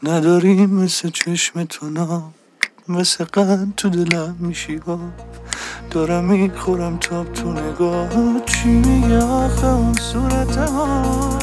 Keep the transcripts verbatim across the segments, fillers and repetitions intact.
نداری مثل چشم تو نام، مثل قند تو دلم میشی ها. دارم میخورم تاب تو نگاه، چی میگه آخه اون صورت ها.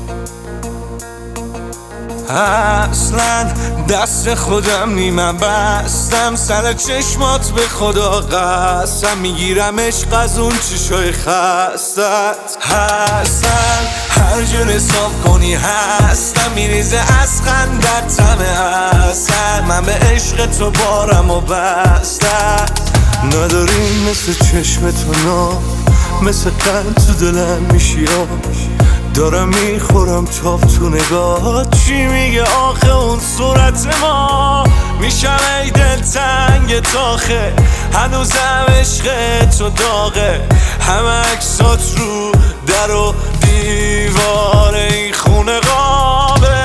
اصلا دست خودم نیمم بستم، سر چشمات به خدا قسم میگیرم عشق از اون چشای خستت. هستن هر جور حساب کنی هستم، میریزه از خندت طمع اصل. من به عشق تو بارم و بستت. نداری مثل چشم تو نام، مثل قند تو دلم میشی ها. دارم میخورم تاب تو نگاه، چی میگه آخه اون صورت ما. میشم ای دل تنگ تاخه، هنوزم عشق تو داغه. همه عکسات رو در و دیوار این خونه قابه.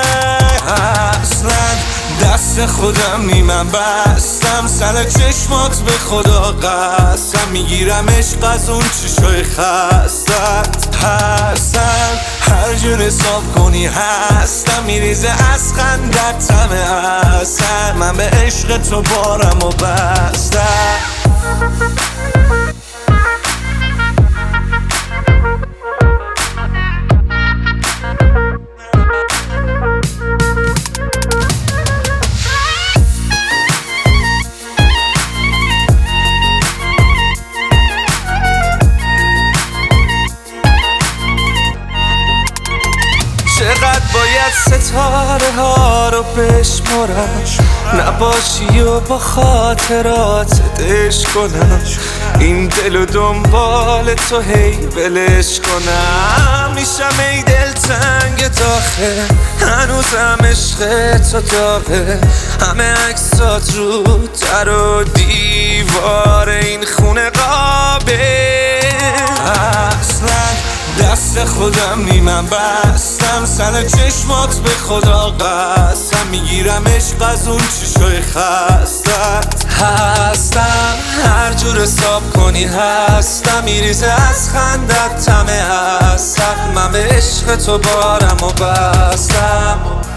اصلا دست خودم نیمم بستم، سر چشمات به خدا قسم میگیرم عشق از اون چشای خستت. هستم هر جور حساب کنی هستم، میریزه از خندت طمع اصل. من به عشق تو بارم و بستم. چقدر باید ستاره ها رو بشمارم، نباشی و با خاطرات دش کنم. این دل و دنبال تو هی ولش کنم. میشم ای دل تنگ داخل، هنوزم عشق تو داغه. همه عکسات رو در و دیوار این خونه قابه. اصلا دست خودم نیمم بستم، سر چشمات به خدا قسم میگیرم عشق از اون چشای خستت. هستم هر جور حساب کنی هستم، میریزه از خندت طمع اصل. من به عشق تو بارم و بستم.